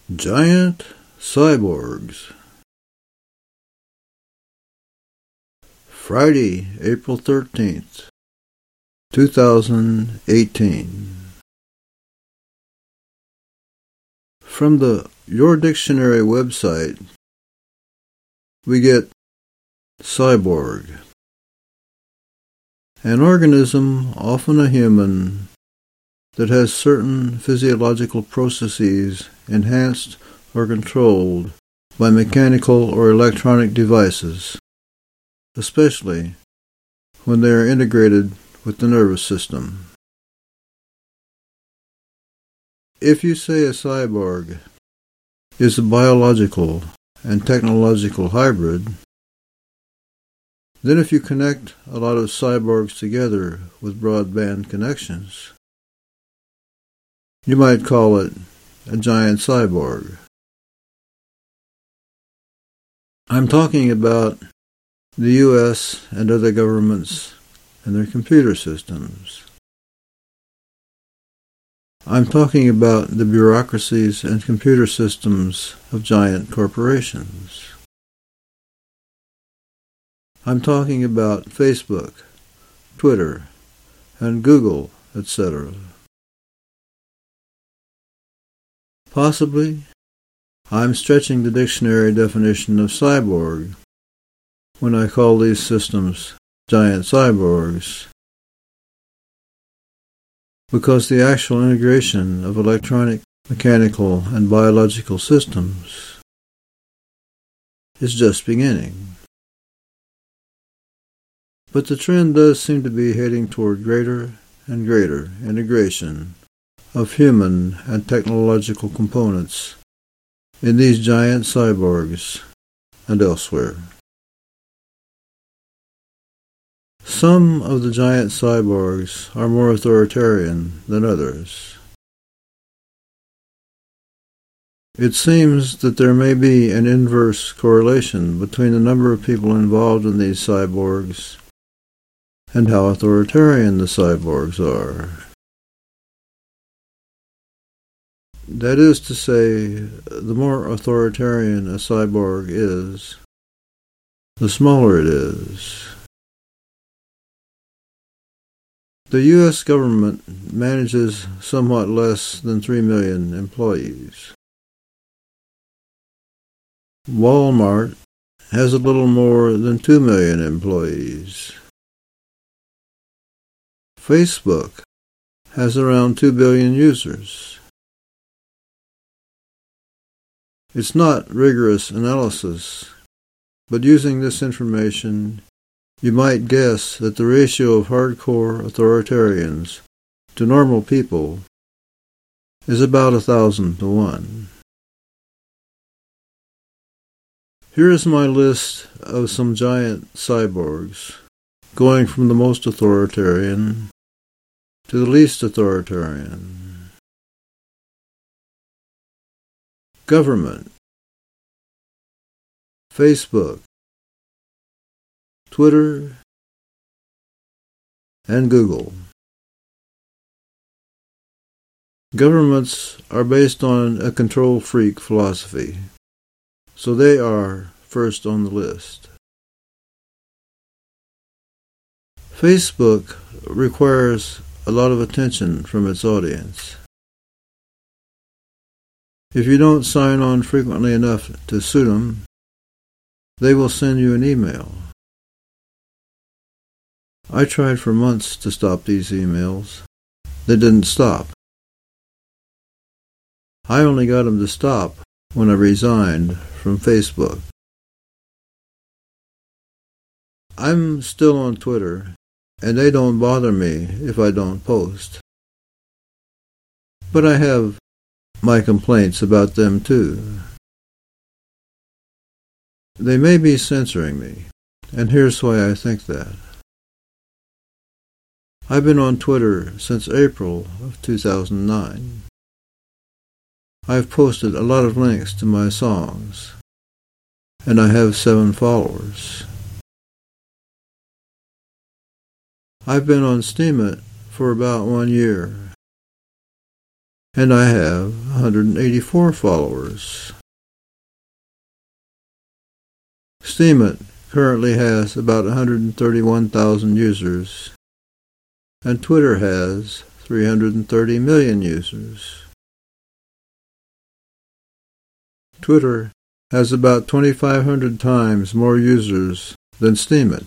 Giant Cyborgs. Friday, April 13th, 2018. From the Your Dictionary website, we get cyborg. An organism, often a human, that has certain physiological processes enhanced or controlled by mechanical or electronic devices, especially when they are integrated with the nervous system. If you say a cyborg is a biological and technological hybrid, then if you connect a lot of cyborgs together with broadband connections, you might call it a giant cyborg. I'm talking about the U.S. and other governments and their computer systems. I'm talking about the bureaucracies and computer systems of giant corporations. I'm talking about Facebook, Twitter, and Google, etc. Possibly, I'm stretching the dictionary definition of cyborg when I call these systems giant cyborgs, because the actual integration of electronic, mechanical, and biological systems is just beginning. But the trend does seem to be heading toward greater and greater integration of human and technological components in these giant cyborgs and elsewhere. Some of the giant cyborgs are more authoritarian than others. It seems that there may be an inverse correlation between the number of people involved in these cyborgs and how authoritarian the cyborgs are. That is to say, the more authoritarian a cyborg is, the smaller it is. The U.S. government manages somewhat less than 3 million employees. Walmart has a little more than 2 million employees. Facebook has around 2 billion users. It's not rigorous analysis, but using this information, you might guess that the ratio of hardcore authoritarians to normal people is about 1,000 to 1. Here is my list of some giant cyborgs, going from the most authoritarian to the least authoritarian. Government, Facebook, Twitter, and Google. Governments are based on a control freak philosophy, so they are first on the list. Facebook requires a lot of attention from its audience. If you don't sign on frequently enough to suit them, they will send you an email. I tried for months to stop these emails. They didn't stop. I only got them to stop when I resigned from Facebook. I'm still on Twitter, and they don't bother me if I don't post. But I have my complaints about them too. They may be censoring me, and here's why I think that. I've been on Twitter since April of 2009. I've posted a lot of links to my songs, and I have 7 followers. I've been on Steemit for about 1 year, and I have 184 followers. Steemit currently has about 131,000 users, and Twitter has 330 million users. Twitter has about 2,500 times more users than Steemit.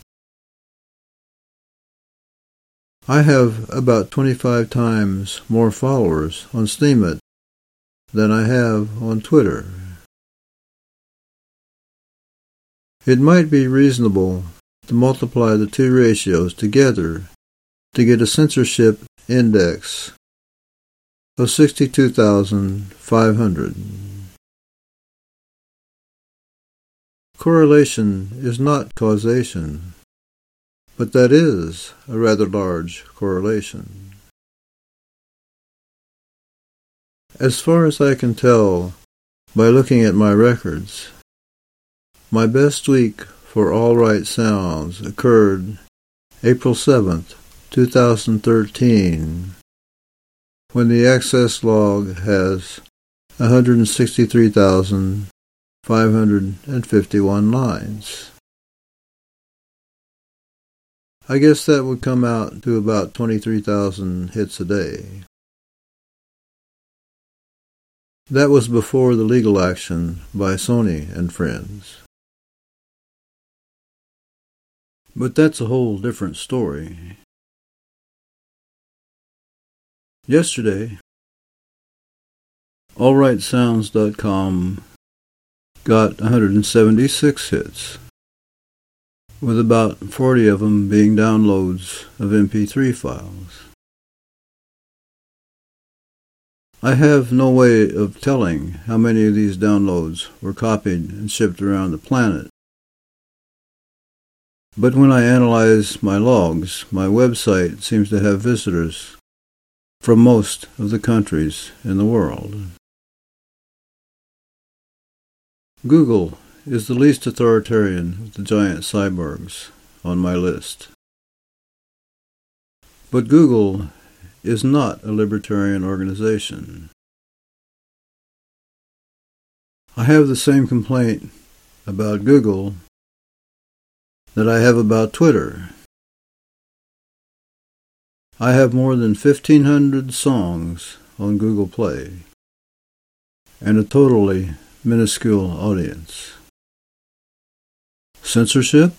I have about 25 times more followers on Steemit than I have on Twitter. It might be reasonable to multiply the two ratios together to get a censorship index of 62,500. Correlation is not causation, but that is a rather large correlation. As far as I can tell by looking at my records, my best week for All Right Sounds occurred April 7th, 2013, when the access log has 163,551 lines. I guess that would come out to about 23,000 hits a day. That was before the legal action by Sony and friends. But that's a whole different story. Yesterday, AllRightSounds.com got 176 hits, with about 40 of them being downloads of MP3 files. I have no way of telling how many of these downloads were copied and shipped around the planet. But when I analyze my logs, my website seems to have visitors from most of the countries in the world. Google is the least authoritarian of the giant cyborgs on my list. But Google is not a libertarian organization. I have the same complaint about Google that I have about Twitter. I have more than 1,500 songs on Google Play and a totally minuscule audience. Censorship?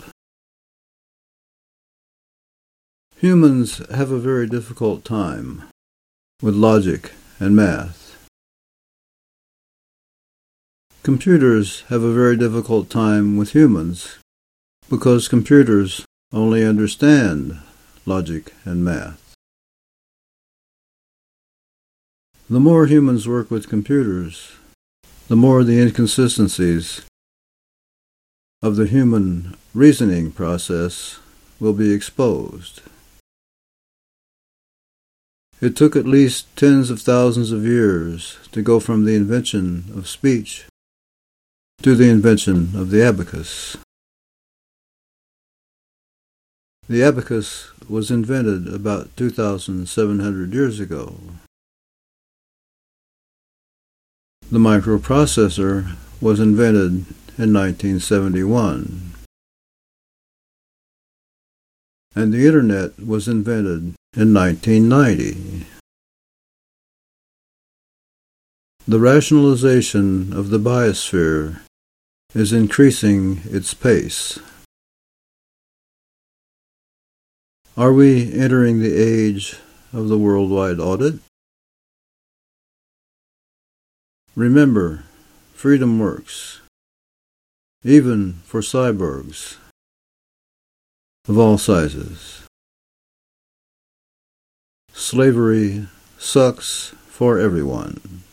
Humans have a very difficult time with logic and math. Computers have a very difficult time with humans because computers only understand logic and math. The more humans work with computers, the more the inconsistencies of the human reasoning process will be exposed. It took at least tens of thousands of years to go from the invention of speech to the invention of the abacus. The abacus was invented about 2,700 years ago. The microprocessor was invented in 1971, and the Internet was invented in 1990. The rationalization of the biosphere is increasing its pace. Are we entering the age of the worldwide audit? Remember, freedom works, even for cyborgs of all sizes. Slavery sucks for everyone.